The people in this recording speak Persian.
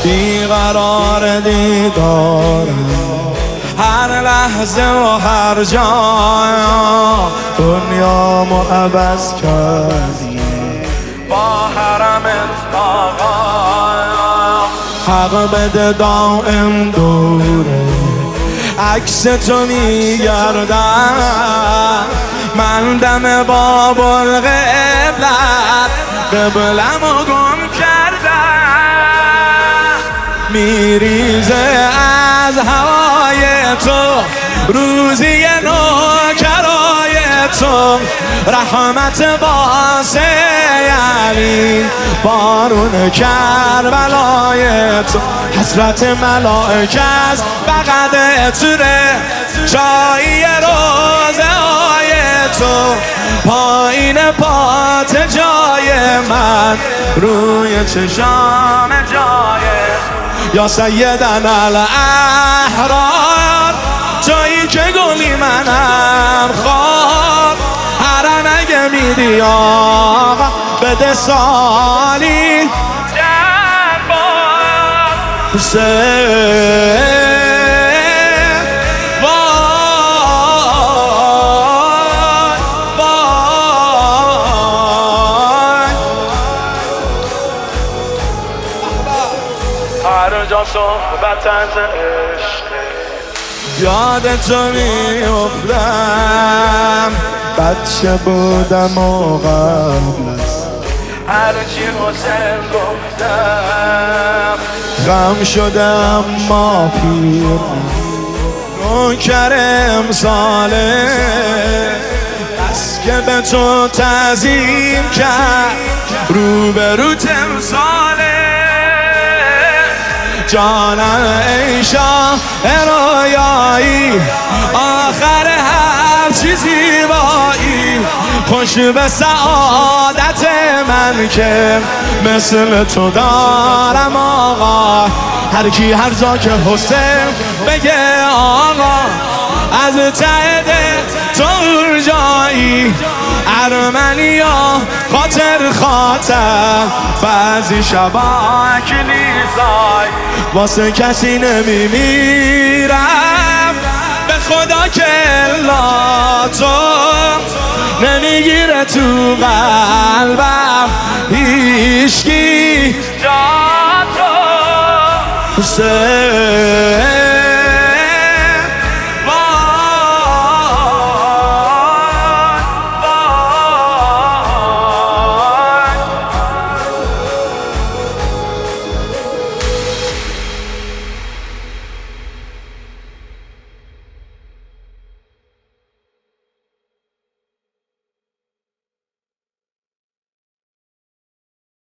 بیقرار دیدارم هر لحظه و هر جا، دنیامو عوض کردی با حرمت آقا. حق بده دائم دوره عکس تو میگردم، من دم باب القبلت قبلمو گم کردم. میریزه از هوای تو روزی نوکرای تو، رحمت واسه علی بارون کربلای تو. حسرت ملائکه است بغد توره جایی روزه های تو، پایین پات جای من روی چشام جای یا سیدنا الاحرار، جایی که گلی منم خواب. هر نگه میدی آقا بده سالی در بار حسین. هر جا صحبت از عشق یاد تو میافتم، بچه بودم و قبل از هرچی حسین گفتم غم شدم ما پیر نوکر امساله، بس که به تو تعظیم کرد روبرو تمثاله. جانم ای شاه رویایی آخر هر چی زیبایی، خوش به سعادت من که مثل تو دارم آقا. هر کی هر جا که حسین بگه آقا، از ته دل تو جایی ارمنیا خاطر خاطر. بعضی شبا کلیسای واسه کسی نمیمیرم، به خدا که الا تو نمیگیره تو قلبم هیچکی جا تو حسین.